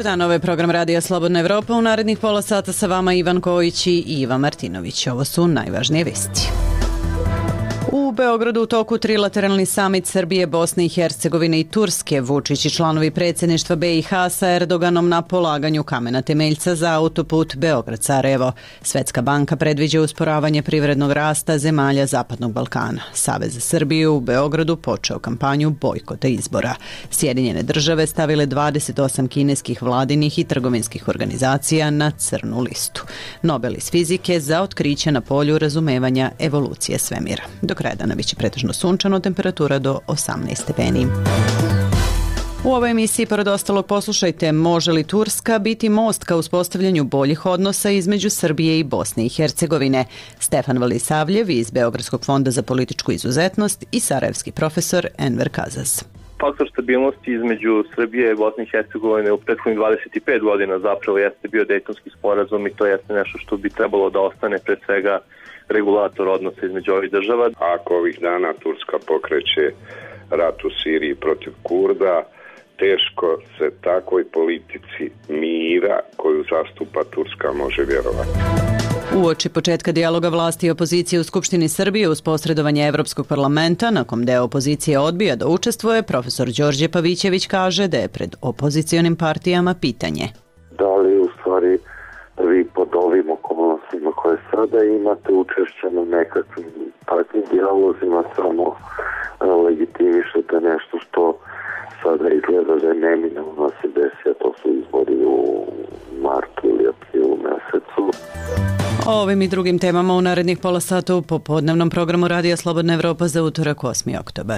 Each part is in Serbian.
dan, ovo je program Radija Slobodna Evropa. U narednih pola sata sa vama Ivan Kojić i Iva Martinović. Ovo su najvažnije vesti. U Beogradu u toku trilateralni samit Srbije, Bosne i Hercegovine i Turske. Vučić i članovi predsjedništva BiH sa Erdoganom na polaganju kamena temeljca za autoput Beograd-Sarajevo. Svetska banka predviđa usporavanje privrednog rasta zemalja Zapadnog Balkana. Savez za Srbiju u Beogradu počeo kampanju bojkota izbora. Sjedinjene države stavile 28 kineskih vladinih i trgovinskih organizacija na crnu listu. Nobel iz fizike za otkriće na polju razumevanja evolucije svemira. Do kraja dana biće pretežno sunčano, temperatura do 18 stepeni. U ovoj emisiji, pored ostalog, poslušajte, može li Turska biti most ka uspostavljanju boljih odnosa između Srbije i Bosne i Hercegovine? Stefan Vladisavljev iz Beogradskog fonda za političku izuzetnost i sarajevski profesor Enver Kazas. Faktor stabilnosti između Srbije i Bosne i Hercegovine u prethodnih 25 godina zapravo jeste bio Dejtonski sporazum i to jeste nešto što bi trebalo da ostane pre svega regulator odnosa između ovih država. Ako ovih dana Turska pokreće rat u Siriji protiv Kurda, teško se takvoj politici mira koju zastupa Turska može vjerovati. Uoči početka dijaloga vlasti i opozicije u Skupštini Srbije uz posredovanje Evropskog parlamenta, na kom deo opozicije odbija da učestvuje, profesor Đorđe Pavićević kaže da je pred opozicionim partijama pitanje. Da li u stvari vi pod ovim okolnostima koje sada imate učešće na nekakvim takvim dijalozima samo legitimišete nešto što sada izgleda da je neminovno se desi, a to su izbori u martu ili aprilu mesecu. O ovim i drugim temama u narednih pola sata u popodnevnom programu Radija Slobodna Evropa za utorak 8. oktobar.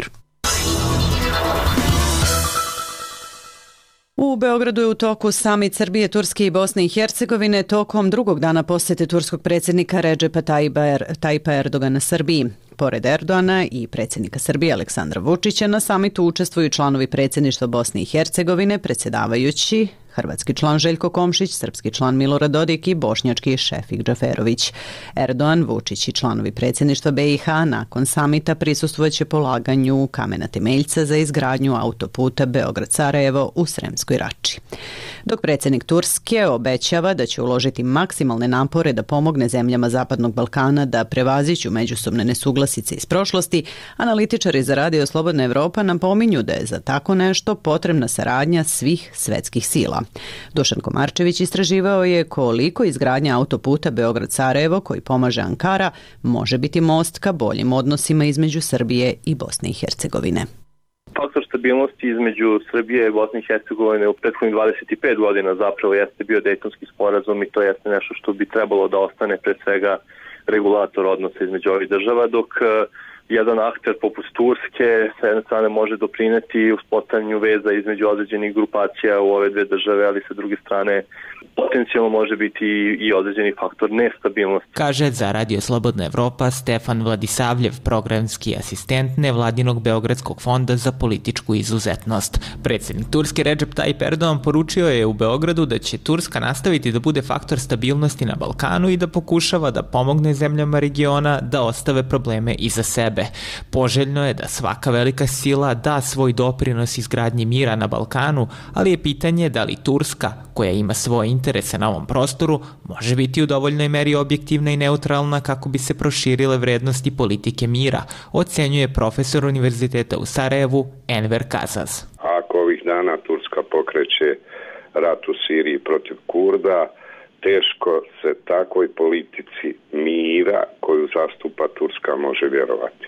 U Beogradu je u toku samit Srbije, Turske i Bosne i Hercegovine tokom drugog dana posjete turskog predsjednika Redžepa Tayyipa Erdogana Srbiji. Pored Erdogana i predsjednika Srbije Aleksandra Vučića, na samitu učestvuju članovi predsjedništva Bosne i Hercegovine, predsjedavajući hrvatski član Željko Komšić, srpski član Milorad Dodik i bošnjački Šefik Džaferović. Erdogan, Vučić i članovi predsjedništva BiH nakon samita prisustvojeće polaganju kamena temeljca za izgradnju autoputa Beograd-Sarajevo u Sremskoj Rači. Dok predsjednik Turske obećava da će uložiti maksimalne napore da pomogne zemljama Zapadnog Balkana da prevaziđu međusobne nesuglasice iz prošlosti, analitičari za Radio Slobodna Evropa napominju da je za tako nešto potrebna saradnja svih svetskih sila. Dušan Komarčević istraživao je koliko izgradnja autoputa Beograd-Sarajevo, koji pomaže Ankara, može biti most ka boljim odnosima između Srbije i Bosne i Hercegovine. Faktor stabilnosti između Srbije i Bosne i Hercegovine u prethodnih 25 godina zapravo jeste bio Dejtonski sporazum i to jeste nešto što bi trebalo da ostane pre svega regulator odnosa između ovih država, dok jedan akter poput Turske sa jedne strane može doprineti uspostavljanju veza između određenih grupacija u ove dve države, ali sa druge strane potencijalno može biti i određeni faktor nestabilnosti. Kaže za Radio Slobodna Evropa Stefan Vladisavljev, programski asistent nevladinog Beogradskog fonda za političku izuzetnost. Predsjednik Turske Recep Tayyip Erdogan poručio je u Beogradu da će Turska nastaviti da bude faktor stabilnosti na Balkanu i da pokušava da pomogne zemljama regiona da ostave probleme iza sebe. Poželjno je da svaka velika sila da svoj doprinos izgradnji mira na Balkanu, ali je pitanje da li Turska, koja ima svoje interese na ovom prostoru, može biti u dovoljnoj meri objektivna i neutralna kako bi se proširile vrednosti politike mira, ocenjuje profesor Univerziteta u Sarajevu Enver Kazas. Ako ovih dana Turska pokreće rat u Siriji protiv Kurda, teško se takvoj politici mira koju zastupa Turska može vjerovati.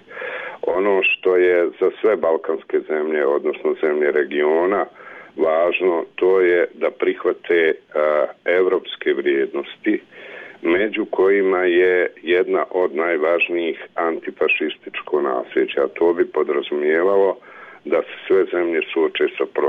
Ono što je za sve balkanske zemlje, odnosno zemlje regiona, važno, to je da prihvate evropske vrijednosti, među kojima je jedna od najvažnijih antifašističko nasljeđe, a to bi podrazumijevalo da se sve zemlje suoče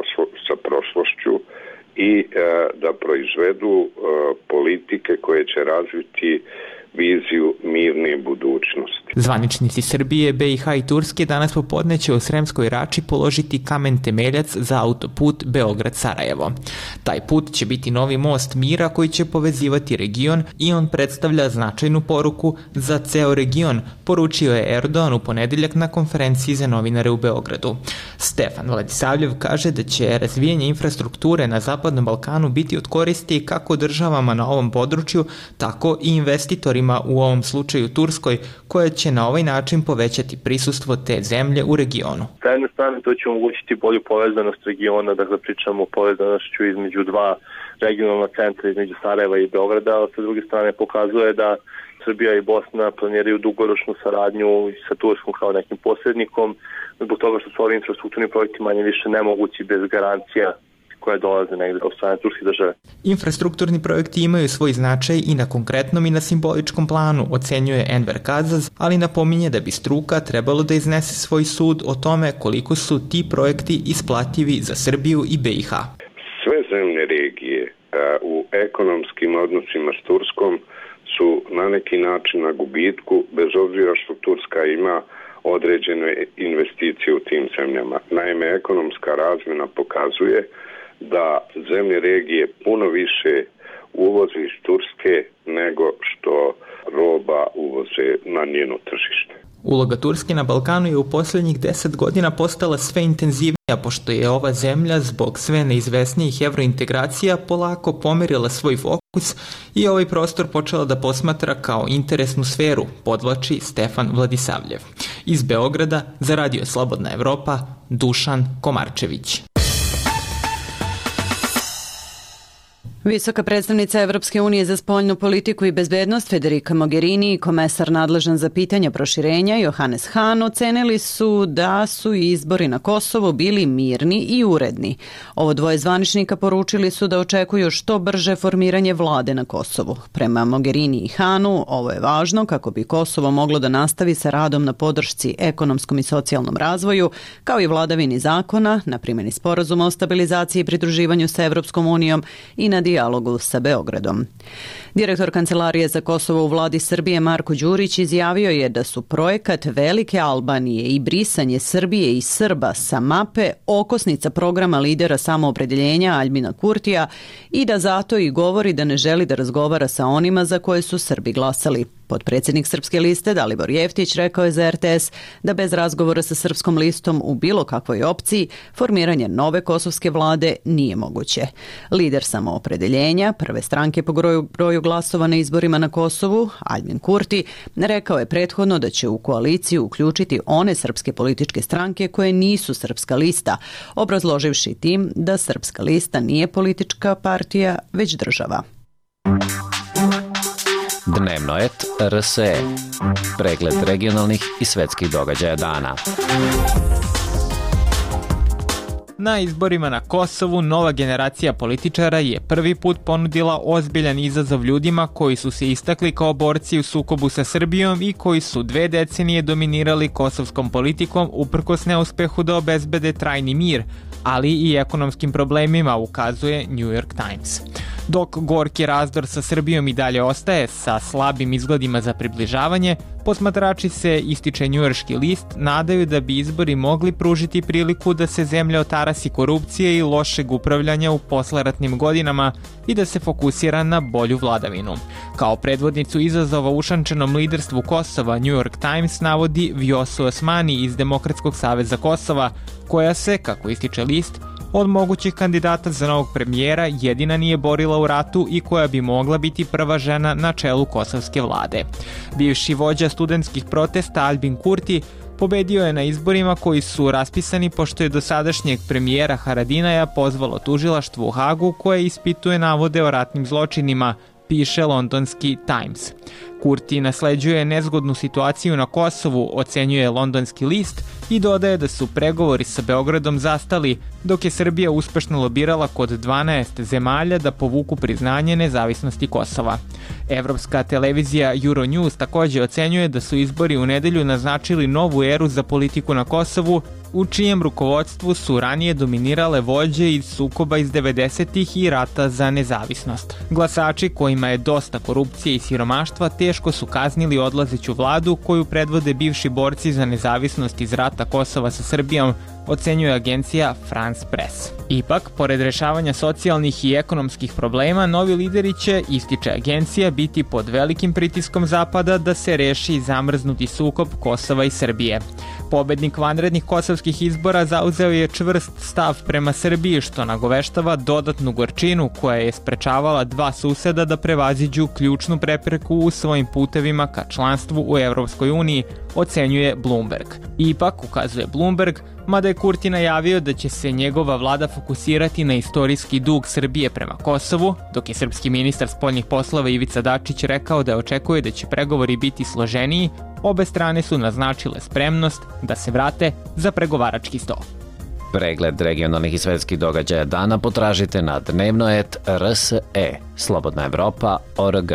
sa prošlošću i da proizvedu politike koje će razviti viziju mirne budućnosti. Zvaničnici Srbije, BiH i Turske danas popodne će u Sremskoj Rači položiti kamen temeljac za autoput Beograd-Sarajevo. Taj put će biti novi most mira koji će povezivati region i on predstavlja značajnu poruku za ceo region, poručio je Erdogan u ponedeljak na konferenciji za novinare u Beogradu. Stefan Vladisavljev kaže da će razvijanje infrastrukture na Zapadnom Balkanu biti od koristi kako državama na ovom području, tako i investitorima, u ovom slučaju Turskoj, koja će na ovaj način povećati prisustvo te zemlje u regionu. Sa jedne strane to će omogućiti bolju povezanost regiona, dakle pričamo o povezanošću između dva regionalna centra, između Sarajeva i Beograda, a sa druge strane pokazuje da Srbija i Bosna planiraju dugoročnu saradnju sa Turskom kao nekim posrednikom, zbog toga što su ovi infrastrukturni projekti manje više nemogući bez garancija koje dolaze negde od strane turske države. Infrastrukturni projekti imaju svoj značaj i na konkretnom i na simboličkom planu, ocenjuje Enver Kazaz, ali napominje da bi struka trebalo da iznese svoj sud o tome koliko su ti projekti isplativi za Srbiju i BiH. Sve zemlje regije u ekonomskim odnosima s Turskom su na neki način na gubitku, bez obzira što Turska ima određene investicije u tim zemljama. Naime, ekonomska razmjena pokazuje da zemlje regije puno više uvoze iz Turske nego što roba uvoze na njeno tržište. Uloga Turske na Balkanu je u posljednjih 10 godina postala sve intenzivnija, pošto je ova zemlja zbog sve neizvesnijih evrointegracija polako pomerila svoj fokus i ovaj prostor počela da posmatra kao interesnu sferu, podvlači Stefan Vladisavljev. Iz Beograda za Radio Slobodna Evropa, Dušan Komarčević. Visoka predstavnica Evropske unije za spoljnu politiku i bezbednost Federica Mogherini i komesar nadležan za pitanja proširenja Johannes Hahn ocenili su da su izbori na Kosovu bili mirni i uredni. Ovo dvoje zvaničnika poručili su da očekuju što brže formiranje vlade na Kosovu. Prema Mogherini i Hahnu ovo je važno kako bi Kosovo moglo da nastavi sa radom na podršci ekonomskom i socijalnom razvoju, kao i vladavini zakona, na primjeni sporazuma o stabilizaciji i pridruživanju sa Evropskom unijom i na dijalogu sa Beogradom. Direktor Kancelarije za Kosovo u vladi Srbije Marko Đurić izjavio je da su projekat Velike Albanije i brisanje Srbije i Srba sa mape okosnica programa lidera samoopredeljenja Aljbina Kurtija i da zato i govori da ne želi da razgovara sa onima za koje su Srbi glasali. Potpredsjednik Srpske liste Dalibor Jeftić rekao je za RTS da bez razgovora sa Srpskom listom u bilo kakvoj opciji formiranje nove kosovske vlade nije moguće. Lider samoopredeljenja, prve stranke po broju glasova na izborima na Kosovu, Aljbin Kurti, rekao je prethodno da će u koaliciju uključiti one srpske političke stranke koje nisu Srpska lista, obrazloživši tim da Srpska lista nije politička partija, već država. Dnevnoet RSE. Pregled regionalnih i svetskih događaja dana. Na izborima na Kosovu nova generacija političara je prvi put ponudila ozbiljan izazov ljudima koji su se istakli kao borci u sukobu sa Srbijom i koji su 2 decenije dominirali kosovskom politikom uprkos neuspehu da obezbede trajni mir, ali i ekonomskim problemima, ukazuje New York Times. Dok gorki razdor sa Srbijom i dalje ostaje sa slabim izgledima za približavanje, posmatrači se, ističe njujorški list, nadaju da bi izbori mogli pružiti priliku da se zemlja otarasi korupcije i lošeg upravljanja u posleratnim godinama i da se fokusira na bolju vladavinu. Kao predvodnicu izazova ušančenom liderstvu Kosova, New York Times navodi Vjosu Osmani iz Demokratskog saveza Kosova, koja se, kako ističe list, od mogućih kandidata za novog premijera jedina nije borila u ratu i koja bi mogla biti prva žena na čelu kosovske vlade. Bivši vođa studentskih protesta Aljbin Kurti pobedio je na izborima koji su raspisani pošto je dosadašnjeg premijera Haradinaja pozvalo tužilaštvo u Hagu koje ispituje navode o ratnim zločinima, piše londonski Times. Kurti nasleđuje nezgodnu situaciju na Kosovu, ocenjuje londonski list i dodaje da su pregovori sa Beogradom zastali, dok je Srbija uspešno lobirala kod 12 zemalja da povuku priznanje nezavisnosti Kosova. Evropska televizija Euronews također ocenjuje da su izbori u nedelju naznačili novu eru za politiku na Kosovu u čijem rukovodstvu su ranije dominirale vođe iz sukoba iz 90-ih i rata za nezavisnost. Glasači kojima je dosta korupcije i siromaštva teško su kaznili odlazeću vladu koju predvode bivši borci za nezavisnost iz rata Kosova sa Srbijom, ocenjuje agencija France Press. Ipak, pored rešavanja socijalnih i ekonomskih problema, novi lideri će, ističe agencija, biti pod velikim pritiskom Zapada da se reši zamrznuti sukob Kosova i Srbije. Pobednik vanrednih kosovskih izbora zauzeo je čvrst stav prema Srbiji, što nagoveštava dodatnu gorčinu koja je sprečavala dva suseda da prevaziđu ključnu prepreku u svojim putevima ka članstvu u Evropskoj uniji, ocenjuje Bloomberg. Ipak, ukazuje Bloomberg, mada je Kurti najavio da će se njegova vlada fokusirati na istorijski dug Srbije prema Kosovu, dok je srpski ministar spoljnih poslova Ivica Dačić rekao da očekuje da će pregovori biti složeniji, obe strane su naznačile spremnost da se vrate za pregovarački sto. Pregled regionalnih i svetskih događaja dana potražite na dnevnoet.rse, Slobodna Evropa.org.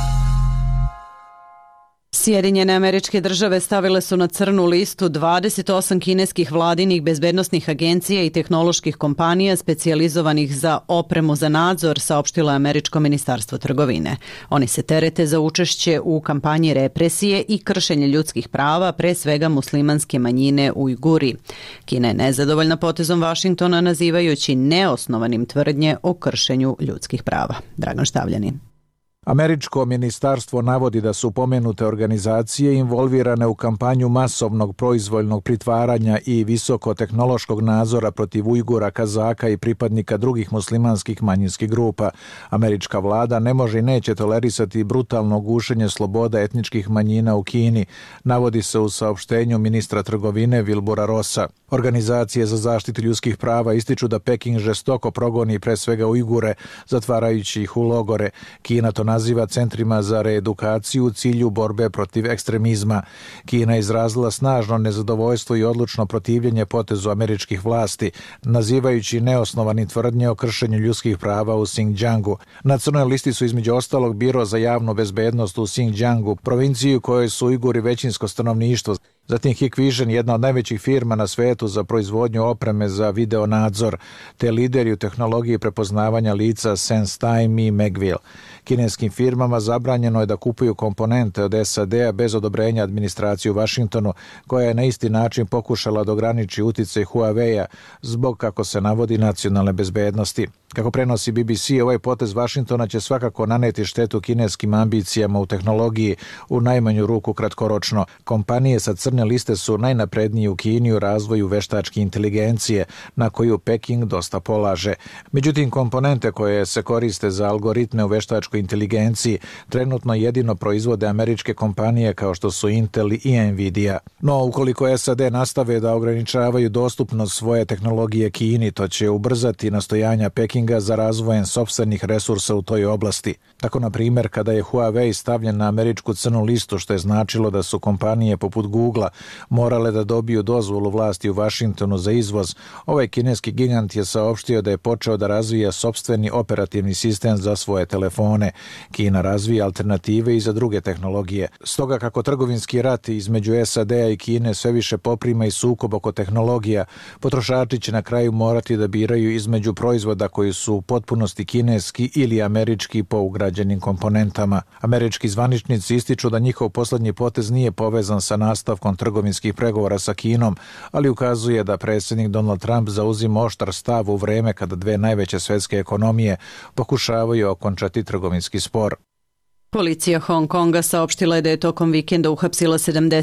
Sjedinjene Američke Države stavile su na crnu listu 28 kineskih vladinih bezbednosnih agencija i tehnoloških kompanija specijalizovanih za opremu za nadzor, saopštilo je Američko ministarstvo trgovine. Oni se terete za učešće u kampanji represije i kršenje ljudskih prava, pre svega muslimanske manjine Ujguri. Kina je nezadovoljna potezom Vašingtona, nazivajući neosnovanim tvrdnje o kršenju ljudskih prava. Dragan Štavljanin. Američko ministarstvo navodi da su pomenute organizacije involvirane u kampanju masovnog proizvoljnog pritvaranja i visokotehnološkog nadzora protiv Ujgura, Kazaka i pripadnika drugih muslimanskih manjinskih grupa. Američka vlada ne može i neće tolerisati brutalno gušenje sloboda etničkih manjina u Kini, navodi se u saopštenju ministra trgovine Wilbura Rossa. Organizacije za zaštitu ljudskih prava ističu da Peking žestoko progoni pre svega Ujgure, zatvarajući ih u logore. Kina to naziva centrima za reedukaciju u cilju borbe protiv ekstremizma. Kina je izrazila snažno nezadovoljstvo i odlučno protivljenje potezu američkih vlasti, nazivajući neosnovani tvrdnje o kršenju ljudskih prava u Xinjiangu. Na crnoj listi su između ostalog Biro za javnu bezbednost u Xinjiangu, provinciju u kojoj su Ujguri većinsko stanovništvo. Zatim Hikvision, jedna od najvećih firma na svetu za proizvodnju opreme za video nadzor, te lideri u tehnologiji prepoznavanja lica SenseTime i Megville. Kineskim firmama zabranjeno je da kupuju komponente od SAD-a bez odobrenja administracije u Vašingtonu, koja je na isti način pokušala da ograniči uticaj Huawei-a zbog, kako se navodi, nacionalne bezbednosti. Kako prenosi BBC, ovaj potez Vašingtona će svakako naneti štetu kineskim ambicijama u tehnologiji, u najmanju ruku kratkoročno. Kompanije sa crne liste su najnaprednije u Kini u razvoju veštačke inteligencije, na koju Peking dosta polaže. Međutim, komponente koje se koriste za algoritme u veštačkoj inteligenciji trenutno jedino proizvode američke kompanije kao što su Intel i Nvidia. No, ukoliko SAD nastave da ograničavaju dostupnost svoje tehnologije Kini, to će ubrzati nastojanja Pekinga za razvojem sopstvenih resursa u toj oblasti. Tako, na primjer, kada je Huawei stavljen na američku crnu listu, što je značilo da su kompanije poput Google-a morale da dobiju dozvolu vlasti u Vašingtonu za izvoz, ovaj kineski gigant je saopštio da je počeo da razvija sopstveni operativni sistem za svoje telefone. Kina razvija alternative i za druge tehnologije. Stoga, kako trgovinski rat između SAD-a i Kine sve više poprima i sukob oko tehnologija, potrošači će na kraju morati da biraju između proizvoda koji su u potpunosti kineski ili američki po ugrađenim komponentama. Američki zvaničnici ističu da njihov poslednji potez nije povezan sa nastavkom trgovinskih pregovora sa Kinom, ali ukazuje da predsjednik Donald Trump zauzima oštar stav u vreme kada dve najveće svetske ekonomije pokušavaju okončati trgovinski spor. Policija Hong Konga saopštila je da je tokom vikenda uhapsila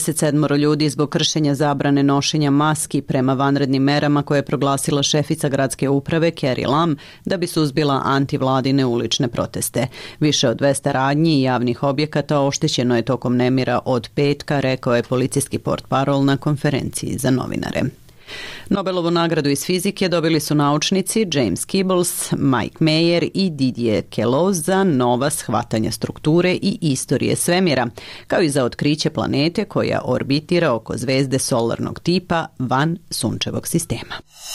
77 ljudi zbog kršenja zabrane nošenja maski prema vanrednim merama koje je proglasila šefica gradske uprave Carrie Lam da bi suzbila antivladine ulične proteste. Više od 200 radnji i javnih objekata oštećeno je tokom nemira od petka, rekao je policijski portparol na konferenciji za novinare. Nobelovu nagradu iz fizike dobili su naučnici James Peebles, Mike Mayer i Didier Queloz za nova shvatanja strukture i istorije svemira, kao i za otkriće planete koja orbitira oko zvezde solarnog tipa van sunčevog sistema.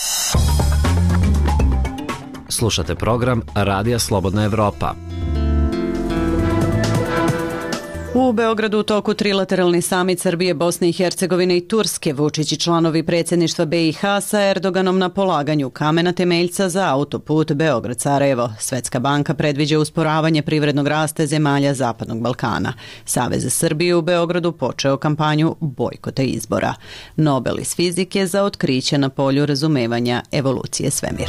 Slušate program Radija Slobodna Evropa. U Beogradu u toku trilateralni samit Srbije, Bosne i Hercegovine i Turske, Vučić i članovi predsjedništva BiH sa Erdoganom na polaganju kamena temeljca za autoput Beograd-Sarajevo. Svetska banka predviđa usporavanje privrednog rasta zemalja Zapadnog Balkana. Savez za Srbiju u Beogradu počeo kampanju bojkota izbora. Nobel iz fizike za otkriće na polju razumevanja evolucije svemira.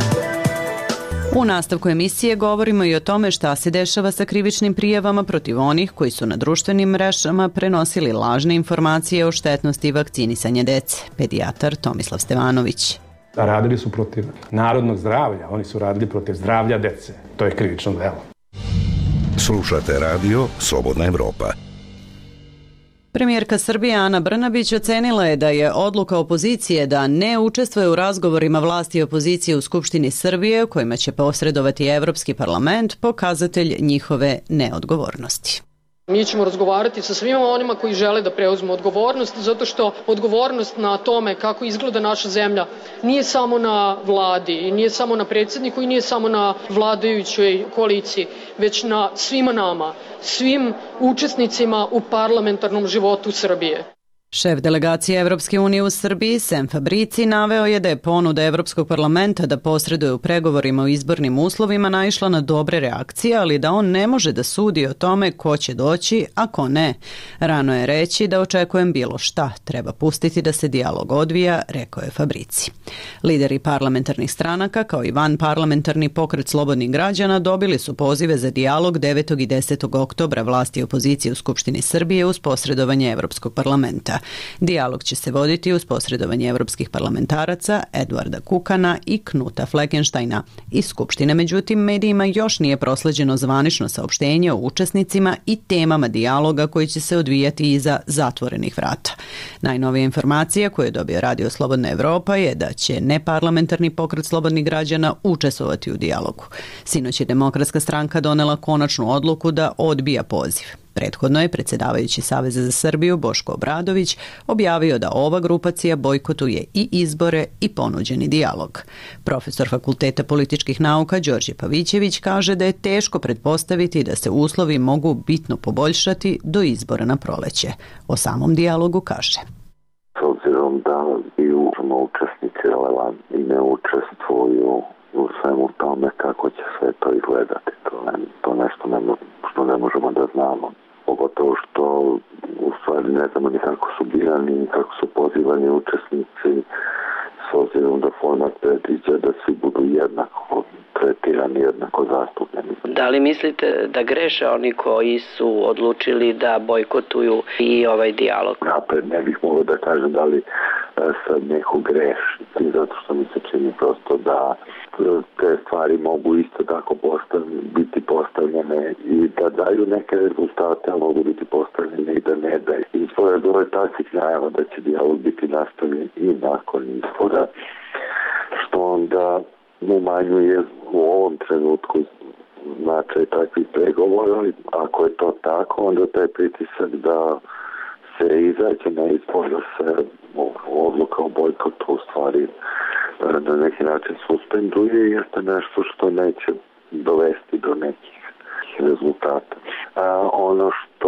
U nastavku emisije govorimo i o tome šta se dešava sa krivičnim prijavama protiv onih koji su na društvenim mrežama prenosili lažne informacije o štetnosti vakcinisanja dece. Pedijatar Tomislav Stevanović. Radili su protiv narodnog zdravlja, oni su radili protiv zdravlja dece. To je krivično delo. Slušate radio Slobodna Evropa. Premijerka Srbije Ana Brnabić ocenila je da je odluka opozicije da ne učestvuje u razgovorima vlasti i opozicije u Skupštini Srbije, u kojima će posredovati Evropski parlament, pokazatelj njihove neodgovornosti. Mi ćemo razgovarati sa svima onima koji žele da preuzmu odgovornost, zato što odgovornost na tome kako izgleda naša zemlja nije samo na vladi i nije samo na predsjedniku i nije samo na vladajućoj koaliciji, već na svima nama, svim učesnicima u parlamentarnom životu Srbije. Šef delegacije Evropske unije u Srbiji, Sem Fabrici, naveo je da je ponuda Evropskog parlamenta da posreduje u pregovorima o izbornim uslovima naišla na dobre reakcije, ali da on ne može da sudi o tome ko će doći, a ko ne. Rano je reći da očekujem bilo šta, treba pustiti da se dijalog odvija, rekao je Fabrici. Lideri parlamentarnih stranaka, kao i vanparlamentarni pokret slobodnih građana, dobili su pozive za dijalog 9. i 10. oktobra vlasti i opozicije u Skupštini Srbije uz posredovanje Evropskog parlamenta. Dijalog će se voditi uz posredovanje evropskih parlamentaraca Eduarda Kukana i Knuta Fleckensteina iz Skupštine. Međutim, medijima još nije prosleđeno zvanično saopštenje o učesnicima i temama dijaloga koji će se odvijati iza zatvorenih vrata. Najnovija informacija koju je dobio Radio Slobodna Evropa je da će neparlamentarni pokret slobodnih građana učestvovati u dijalogu. Sinoć je Demokratska stranka donela konačnu odluku da odbija poziv. Prethodno je predsjedavajući Saveza za Srbiju Boško Obradović objavio da ova grupacija bojkotuje i izbore i ponuđeni dijalog. Profesor Fakulteta političkih nauka Đorđe Pavićević kaže da je teško pretpostaviti da se uslovi mogu bitno poboljšati do izbora na proleće. O samom dijalogu kaže: S obzirom da i učesnici relevantni ne učestvuju u svemu tome kako će sve to izgledati, to nešto što ne možemo da znamo. Pogotovo što u stvari ne znamo ni kako su birani, ni kako su pozivani učesnici, s obzirom da format predviđa da svi budu jednako tretirani, jednako zastupljeni. Da li mislite da greše oni koji su odlučili da bojkotuju i ovaj dijalog? Napred ne bih mogao da kažem da li sad neko greši, zato što mi se čini prosto da te stvari mogu isto tako biti postavljene i da daju neke rezultate, a mogu biti postavljene i da ne daju. Izbora je ove takvih najava da će dijalog biti nastavljen i nakon izbora, što onda umanjuje u ovom trenutku značaj takvih pregovora, ali ako je to tako, onda taj pritisak da se izađe na izbor, da se odluka o bojkotu u stvari na neki način suspenduje, jeste nešto što neće dovesti do nekih rezultata. Ono što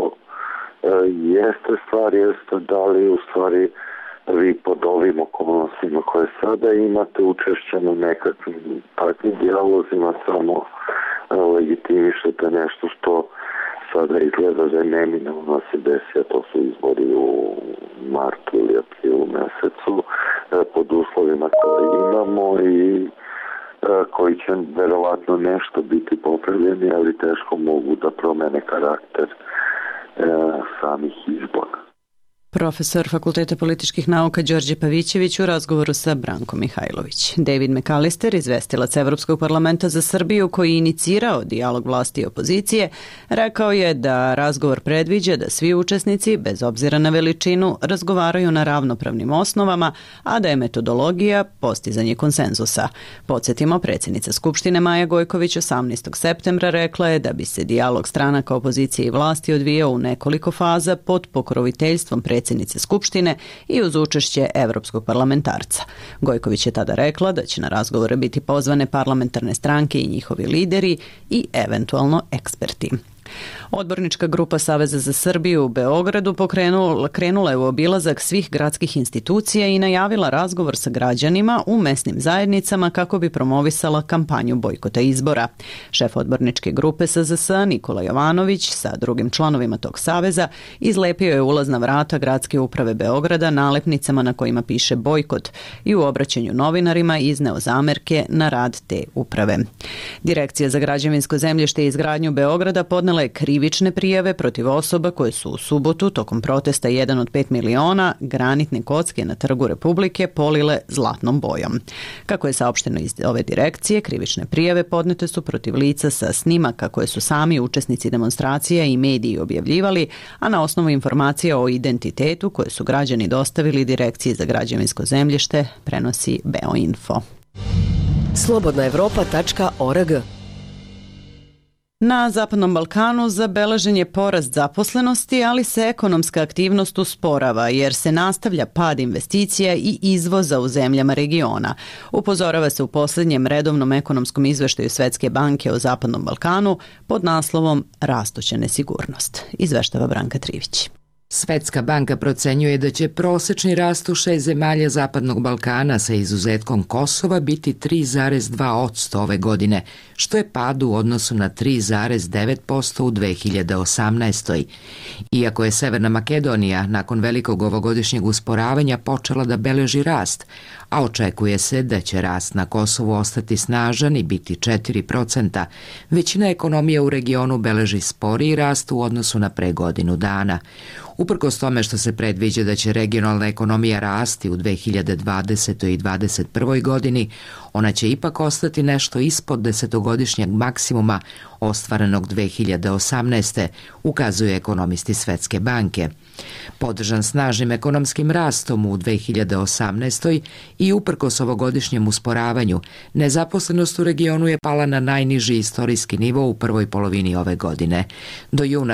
jeste stvar, jeste da li u stvari vi pod ovim okolnostima koje sada imate učešće na nekakvim takvim dijalozima samo legitimišete nešto što sada izgleda da je neminovno se desi, a to su izbori u martu ili aprilu mesecu pod uslovima koje imamo i koji će verovatno nešto biti popravljeni, ali teško mogu da promene karakter samih izbora. Profesor Fakulteta političkih nauka Đorđe Pavićević u razgovoru sa Brankom Mihajlović. David McAllister, izvestilac Evropskog parlamenta za Srbiju koji je inicirao dijalog vlasti i opozicije, rekao je da razgovor predviđa da svi učesnici, bez obzira na veličinu, razgovaraju na ravnopravnim osnovama, a da je metodologija postizanje konsenzusa. Podsjetimo, predsjednica Skupštine Maja Gojković 18. septembra rekla je da bi se dijalog stranaka opozicije i vlasti odvijao u nekoliko faza pod pokroviteljstvom predsjednice Skupštine i uz učešće evropskog parlamentarca. Gojković je tada rekla da će na razgovore biti pozvane parlamentarne stranke i njihovi lideri i eventualno eksperti. Odbornička grupa Saveza za Srbiju u Beogradu krenula je u obilazak svih gradskih institucija i najavila razgovor sa građanima u mesnim zajednicama kako bi promovisala kampanju bojkota izbora. Šef odborničke grupe SZS Nikola Jovanović sa drugim članovima tog saveza izlepio je ulazna vrata Gradske uprave Beograda nalepnicama na kojima piše bojkot i u obraćanju novinarima izneo zamerke na rad te uprave. Direkcija za građevinsko zemljište i izgradnju Beograda podnela je krivične prijave protiv osoba koje su u subotu tokom protesta 1 od 5 miliona granitne kocke na Trgu Republike polile zlatnom bojom. Kako je saopšteno iz ove direkcije, krivične prijave podnete su protiv lica sa snimaka koje su sami učesnici demonstracija i mediji objavljivali, a na osnovu informacija o identitetu koje su građani dostavili Direkciji za građevinsko zemljište, prenosi Beoinfo. Slobodnaevropa.org. Na Zapadnom Balkanu zabeležen je porast zaposlenosti, ali se ekonomska aktivnost usporava jer se nastavlja pad investicija i izvoza u zemljama regiona. Upozorava se u posljednjem redovnom ekonomskom izveštaju Svetske banke o Zapadnom Balkanu pod naslovom Rastuća nesigurnost. Izveštava Branka Trivić. Svetska banka procenjuje da će prosečni rast u 6 zemalja Zapadnog Balkana sa izuzetkom Kosova biti 3,2% ove godine, što je pad u odnosu na 3,9% u 2018. Iako je Severna Makedonija nakon velikog ovogodišnjeg usporavanja počela da beleži rast, a očekuje se da će rast na Kosovu ostati snažan i biti 4%, većina ekonomija u regionu beleži sporiji rast u odnosu na pre godinu dana. Uprkos tome što se predviđa da će regionalna ekonomija rasti u 2020. i 2021. godini, ona će ipak ostati nešto ispod 10-godišnjeg maksimuma ostvarenog 2018. ukazuju ekonomisti Svetske banke. Podržan snažnim ekonomskim rastom u 2018. i uprkos ovogodišnjem usporavanju, nezaposlenost u regionu je pala na najniži istorijski nivo u prvoj polovini ove godine. Do juna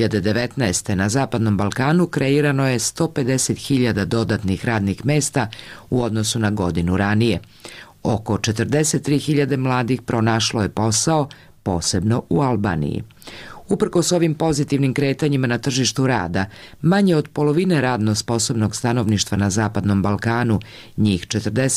2019. na Zapadnom Balkanu kreirano je 150.000 dodatnih radnih mesta u odnosu na godinu ranije. Oko 43.000 mladih pronašlo je posao, posebno u Albaniji. Uprkos ovim pozitivnim kretanjima na tržištu rada, manje od polovine radno sposobnog stanovništva na Zapadnom Balkanu, njih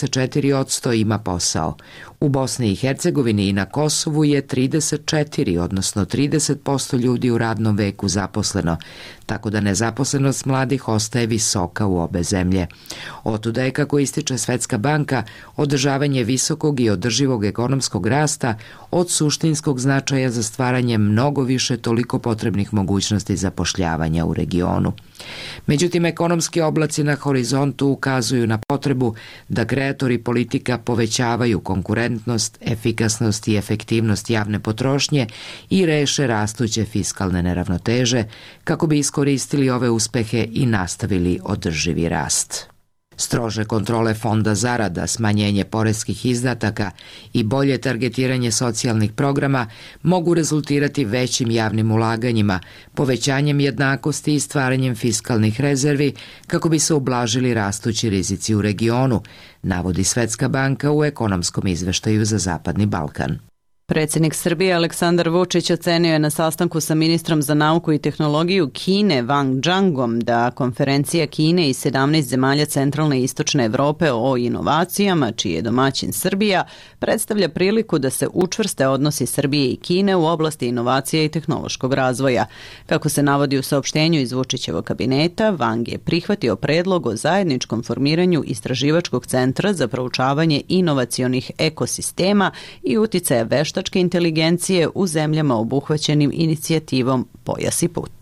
44% ima posao. U Bosni i Hercegovini i na Kosovu je 34, odnosno 30% ljudi u radnom veku zaposleno, tako da nezaposlenost mladih ostaje visoka u obe zemlje. Otuda je, kako ističe Svetska banka, održavanje visokog i održivog ekonomskog rasta od suštinskog značaja za stvaranje mnogo više toliko potrebnih mogućnosti zapošljavanja u regionu. Međutim, ekonomski oblaci na horizontu ukazuju na potrebu da kreatori politika povećavaju konkurentnost, efikasnost i efektivnost javne potrošnje i reše rastuće fiskalne neravnoteže kako bi iskoristili ove uspehe i nastavili održivi rast. Strože kontrole fonda zarada, smanjenje poreskih izdataka i bolje targetiranje socijalnih programa mogu rezultirati većim javnim ulaganjima, povećanjem jednakosti i stvaranjem fiskalnih rezervi kako bi se ublažili rastući rizici u regionu, navodi Svetska banka u ekonomskom izveštaju za Zapadni Balkan. Predsjednik Srbije Aleksandar Vučić ocenio je na sastanku sa ministrom za nauku i tehnologiju Kine Wang Zhangom da konferencija Kine i 17 zemalja centralne i istočne Evrope o inovacijama, čiji je domaćin Srbija, predstavlja priliku da se učvrste odnosi Srbije i Kine u oblasti inovacije i tehnološkog razvoja. Kako se navodi u saopštenju iz Vučićevog kabineta, Wang je prihvatio predlog o zajedničkom formiranju istraživačkog centra za proučavanje inovacionih ekosistema i uticaja veštačke inteligencije u zemljama obuhvaćenim inicijativom Pojas i put.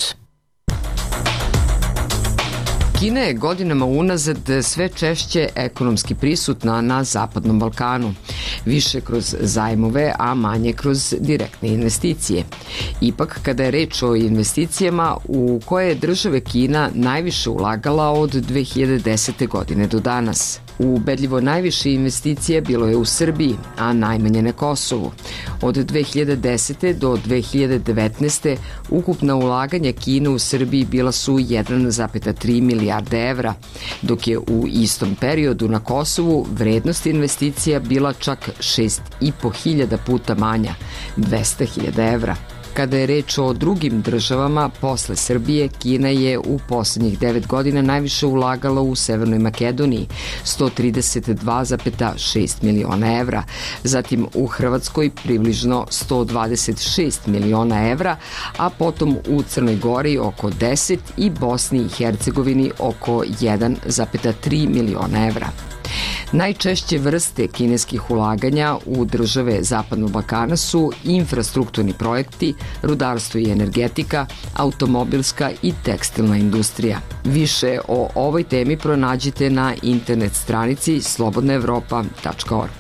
Kina je godinama unazad sve češće ekonomski prisutna na Zapadnom Balkanu, više kroz zajmove, a manje kroz direktne investicije. Ipak, kada je reč o investicijama u koje je države Kina najviše ulagala od 2010. godine do danas. Ubedljivo najviše investicije bilo je u Srbiji, a najmanje na Kosovu. Od 2010. do 2019. ukupna ulaganja Kine u Srbiji bila su 1,3 milijarde evra, dok je u istom periodu na Kosovu vrednost investicija bila čak 6.500 puta manja, 200.000 evra. Kada je reč o drugim državama, posle Srbije, Kina je u poslednjih 9 godina najviše ulagala u Severnoj Makedoniji, 132,6 miliona evra, zatim u Hrvatskoj približno 126 miliona evra, a potom u Crnoj Gori oko 10 i Bosni i Hercegovini oko 1,3 miliona evra. Najčešće vrste kineskih ulaganja u države Zapadnog Balkana su infrastrukturni projekti, rudarstvo i energetika, automobilska i tekstilna industrija. Više o ovoj temi pronađite na internet stranici slobodnaevropa.org.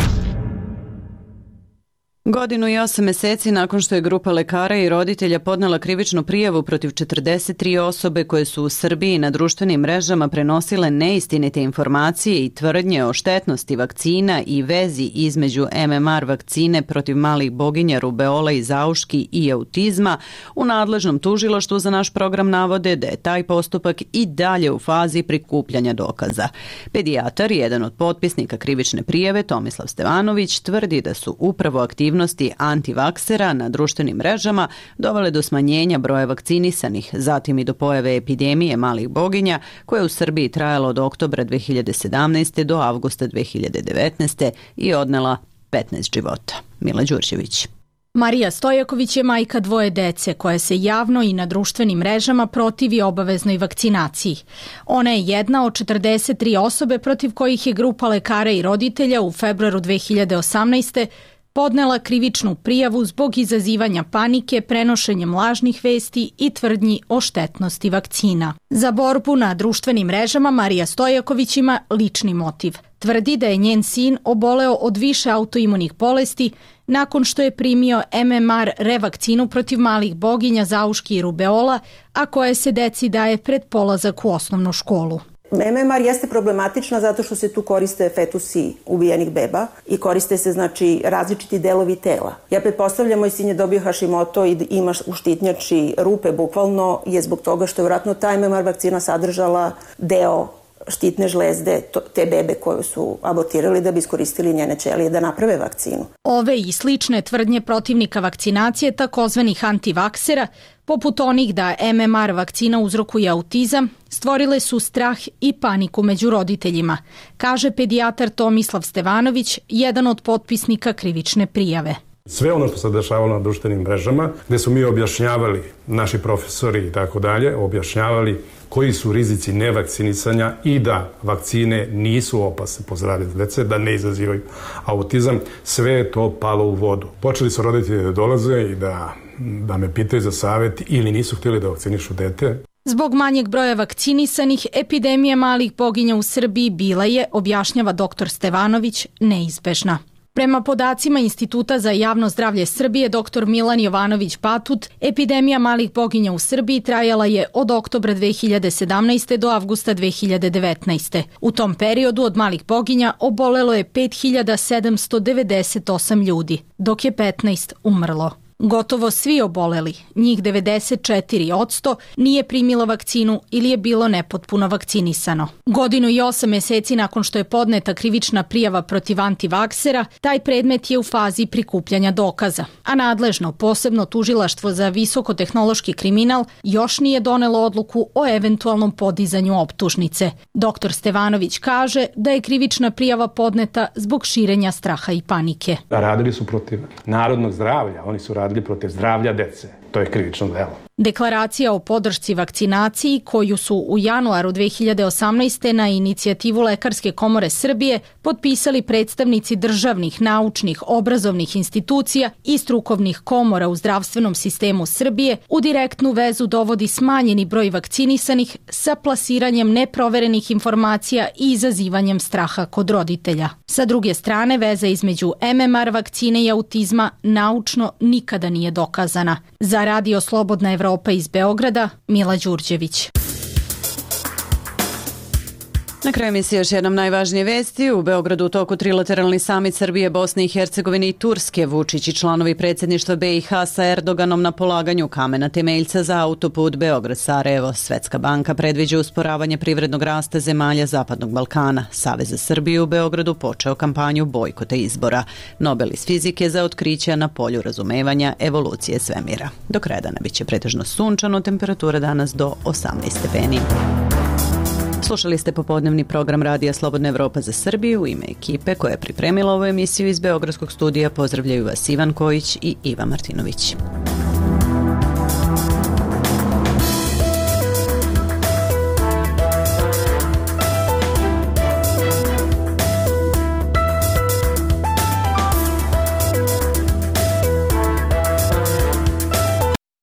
Godinu i 8 meseci nakon što je grupa lekara i roditelja podnela krivičnu prijavu protiv 43 osobe koje su u Srbiji na društvenim mrežama prenosile neistinite informacije i tvrdnje o štetnosti vakcina i vezi između MMR vakcine protiv malih boginja, rubeola i zauški i autizma, u nadležnom tužilaštvu za naš program navode da je taj postupak i dalje u fazi prikupljanja dokaza. Pedijatar, jedan od potpisnika krivične prijave, Tomislav Stevanović, tvrdi da su upravo aktivnosti antivaksera na društvenim mrežama dovele do smanjenja broja vakcinisanih, zatim i do pojave epidemije malih boginja koja je u Srbiji trajala od oktobra 2017. do avgusta 2019. i odnela 15 života. Mila Đurđević. Marija Stojaković je majka 2 dece koja se javno i na društvenim mrežama protivi obaveznoj vakcinaciji. Ona je jedna od 43 osobe protiv kojih je grupa lekara i roditelja u februaru 2018. podnela krivičnu prijavu zbog izazivanja panike, prenošenjem lažnih vesti i tvrdnji o štetnosti vakcina. Za borbu na društvenim mrežama Marija Stojaković ima lični motiv. Tvrdi da je njen sin oboleo od više autoimunih bolesti nakon što je primio MMR revakcinu protiv malih boginja, zauški i rubeola, a koja se deci daje pred polazak u osnovnu školu. MMR jeste problematična zato što se tu koriste fetusi ubijenih beba i koriste se različiti delovi tela. Ja pretpostavljam, moj sin je dobio Hashimoto i ima u štitnjači rupe, bukvalno je zbog toga što je vjerojatno ta MMR vakcina sadržala deo štitne žlezde te bebe koju su abortirali da bi iskoristili njene ćelije da naprave vakcinu. Ove i slične tvrdnje protivnika vakcinacije, takozvanih antivaksera, poput onih da MMR vakcina uzrokuje autizam, stvorile su strah i paniku među roditeljima, kaže pedijatar Tomislav Stevanović, jedan od potpisnika krivične prijave. Sve ono što se dešavalo na društvenim mrežama, gde su mi objašnjavali, naši profesori i tako dalje, objašnjavali koji su rizici nevakcinisanja i da vakcine nisu opasne po zdravlje dece, da ne izazivaju autizam, sve je to palo u vodu. Počeli su roditelji da dolaze i da me pitaju za savjet ili nisu htjeli da vakcinišu dete. Zbog manjeg broja vakcinisanih, epidemija malih boginja u Srbiji bila je, objašnjava dr. Stevanović, neizbežna. Prema podacima Instituta za javno zdravlje Srbije, dr. Milan Jovanović Batut, epidemija malih boginja u Srbiji trajala je od oktobra 2017. do avgusta 2019. U tom periodu od malih boginja obolelo je 5798 ljudi, dok je 15 umrlo. Gotovo svi oboleli, njih 94%, nije primilo vakcinu ili je bilo nepotpuno vakcinisano. Godinu i 8 meseci nakon što je podneta krivična prijava protiv antivaksera, taj predmet je u fazi prikupljanja dokaza, a nadležno posebno tužilaštvo za visokotehnološki kriminal još nije donelo odluku o eventualnom podizanju optužnice. Dr. Stevanović kaže da je krivična prijava podneta zbog širenja straha i panike. Radili su protiv narodnog zdravlja, oni su radili protiv zdravlja dece. To je krivično delo. Deklaracija o podršci vakcinaciji, koju su u januaru 2018. na inicijativu Lekarske komore Srbije potpisali predstavnici državnih, naučnih, obrazovnih institucija i strukovnih komora u zdravstvenom sistemu Srbije, u direktnu vezu dovodi smanjeni broj vakcinisanih sa plasiranjem neproverenih informacija i izazivanjem straha kod roditelja. Sa druge strane, veza između MMR vakcine i autizma naučno nikada nije dokazana. Za Radio Slobodna Evropa iz Beograda, Mila Đurđević. Na kraju emisije još jednom najvažnije vesti. U Beogradu u toku trilateralni samit Srbije, Bosne i Hercegovine i Turske. Vučić i članovi predsjedništva BiH sa Erdoganom na polaganju kamena temeljca za autoput Beograd-Sarajevo. Svetska banka predviđa usporavanje privrednog rasta zemalja Zapadnog Balkana. Savez za Srbiju u Beogradu počeo kampanju bojkota izbora. Nobel iz fizike za otkrića na polju razumevanja evolucije svemira. Do kraja dana biće pretežno sunčano, temperatura danas do 18 stepeni. Slušali ste popodnevni program Radija Slobodna Evropa za Srbiju. U ime ekipe koja je pripremila ovu emisiju iz Beogradskog studija pozdravljaju vas Ivan Kojić i Iva Martinović.